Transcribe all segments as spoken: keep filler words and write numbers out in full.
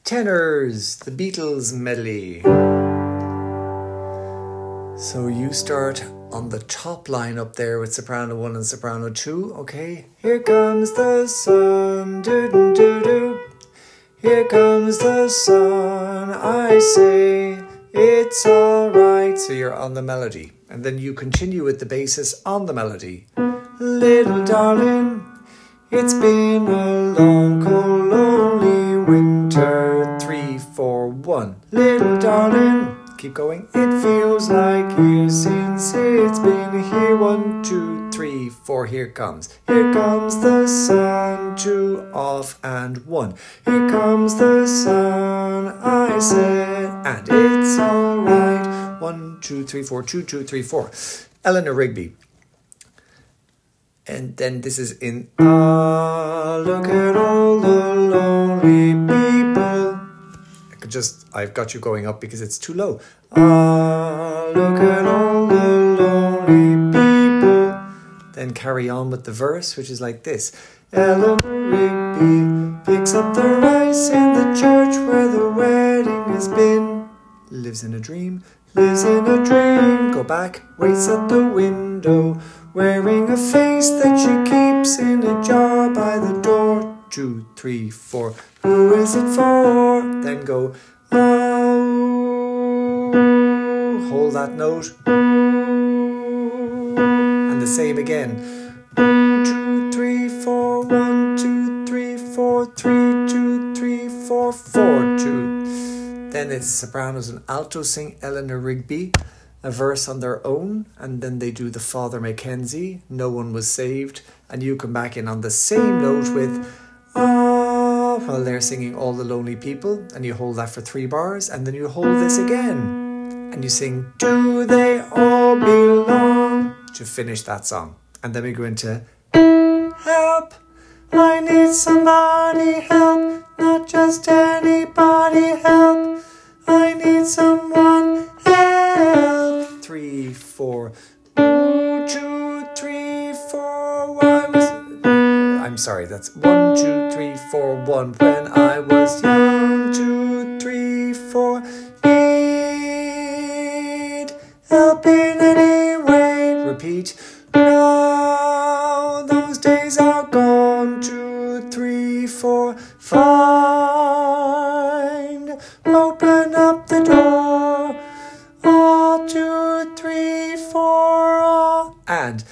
Tenors, the Beatles medley. So you start on the top line up there with soprano one and soprano two, okay? Here comes the sun, doo-doo-doo-doo. Here comes the sun, I say, it's alright. So you're on the melody. And then you continue with the basis on the melody. Little darling, it's been a long, cold, lonely winter. Three, four, one. Little darling, keep going. It feels like years since it's been here. One, two, three, four. Here comes. Here comes the sun. Two, off, and one. Here comes the sun, I said, and it's alright. One, two, three, four. Two, two, three, four. Eleanor Rigby. And then this is in Ah, look at all the lonely people. I could just, I've got you going up because it's too low. Ah, look at all the lonely people. Then carry on with the verse, which is like this. Eleanor Rigby picks up the rice in the church where the wedding has been. Lives in a dream, lives in a dream. Go back, waits at the window, wearing a face that she keeps in a jar by the door. Two, three, four. Who is it for? Then go, oh. Hold that note. And the same again. Two, three, four. One, two, three, four. Three, two, three, four. Four, two. Then it's sopranos and altos sing Eleanor Rigby, a verse on their own, and then they do the Father Mackenzie, No One Was Saved, and you come back in on the same note with ah, while they're singing All the Lonely People, and you hold that for three bars, and then you hold this again, and you sing Do They All Belong to finish that song. And then we go into Help, I need somebody help, not just anybody help, I need someone help. Three, four, one, two, three, four. Why was I'm sorry, that's one, two, three, four, one. When I was young, two, three, four. Need help in any way. Repeat. Now those days are gone. Two, three, four. Find. Open up the door. Ah, two, three, four, ah, and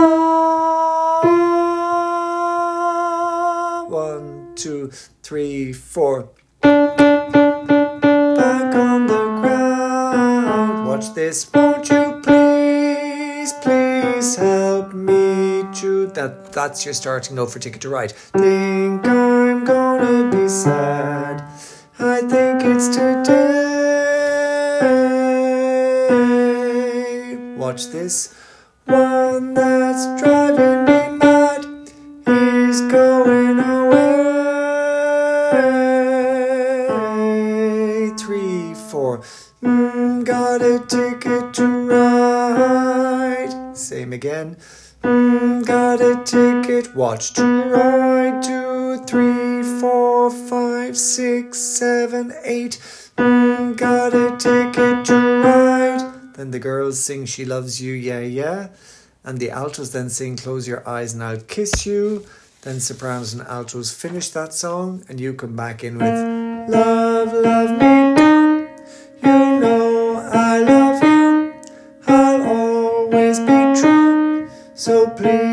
ah, one, two, three, four. Back on the ground. Watch this. Won't you please, please help me to that? That's your starting note for Ticket to Ride. Think I'm gonna be sad. I think it's today. Watch this. One that's driving me mad is going away. Three, four. Mm, got a ticket to ride. Same again. Mm, got a ticket. Watch to ride. Two, three, four, five, six, seven, eight. Mm, got a ticket to ride. Then the girls sing She Loves You, Yeah, Yeah. And the altos then sing Close Your Eyes and I'll Kiss You. Then sopranos and altos finish that song. And you come back in with Love, love me do. You know I love you. I'll always be true. So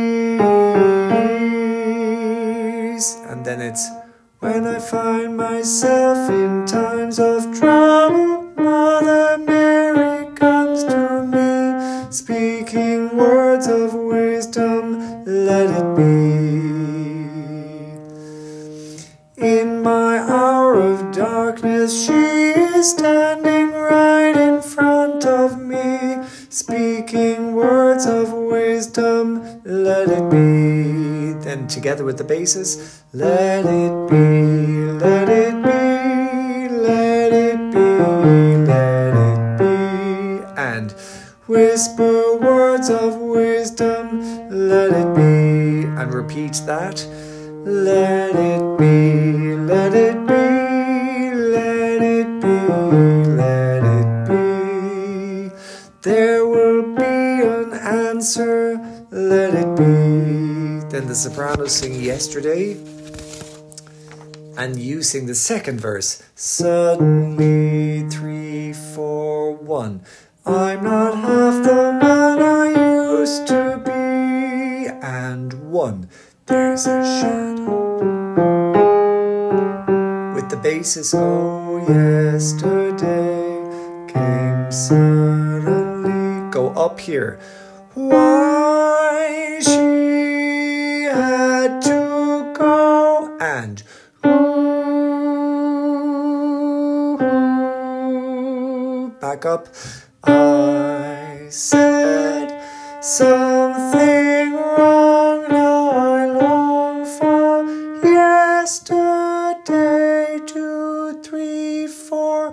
please. And then it's When I find myself in times of trouble, Mother Mary comes to me, speaking words of wisdom, let it be. In my hour of darkness, she is standing right in front of me, speaking words of wisdom, let it be. Then together with the basses, let it be, let it be, let it be, let it be. And whisper words of wisdom, let it be. And repeat that. Let it be, let it be, let soprano sing Yesterday, and you sing the second verse. Suddenly, three, four, one. I'm not half the man I used to be. And one. There's a shadow. With the basis, oh, yesterday came suddenly. Go up here. Why she had to go. And ooh, back up. I said something wrong. Now I long for yesterday. Two, three, four.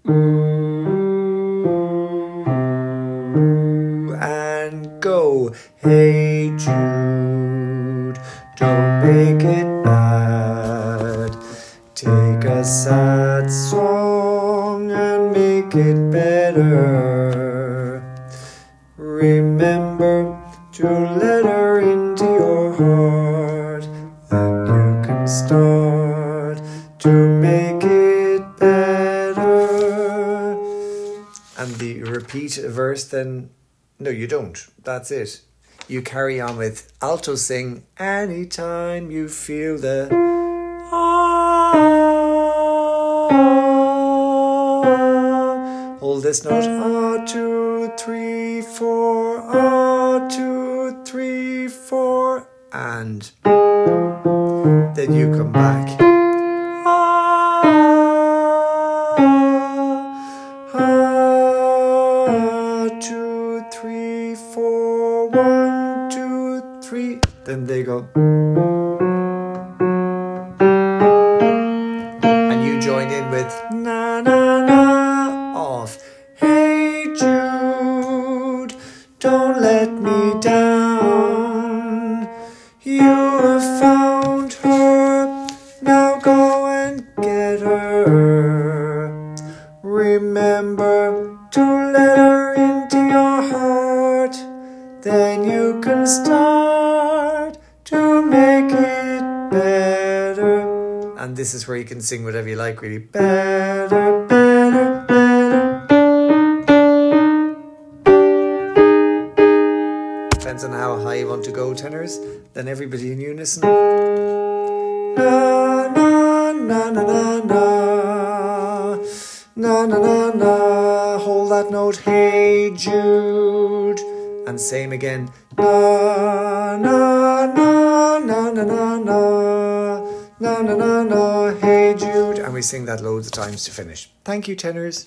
Ooh, and go. Hey Jude, don't make it bad. Take a sad song and make it better. Remember to let her into your heart, that you can start to make it better. And the repeat verse then, no you don't, that's it. You carry on with alto sing anytime you feel the ah. Hold this note, ah, two, three, four, ah, two, three, four, and then you come back. Ah, ah, two, three, four, one, two, three. Then they go. And you join in with na na na of Hey Jude, don't let me down. You have found her, now go and get her. Remember to let her into your heart, then you can start to make it better. And this is where you can sing whatever you like, really. Better, better, better. Depends on how high you want to go, tenors. Then everybody in unison. Na, na, na, na, na, na. Na, na, na, na. Hold that note. Hey Jude. And same again. Na, na, na, na, na, na, na. Na, na, na, na. Hey Jude. And we sing that loads of times to finish. Thank you, tenors.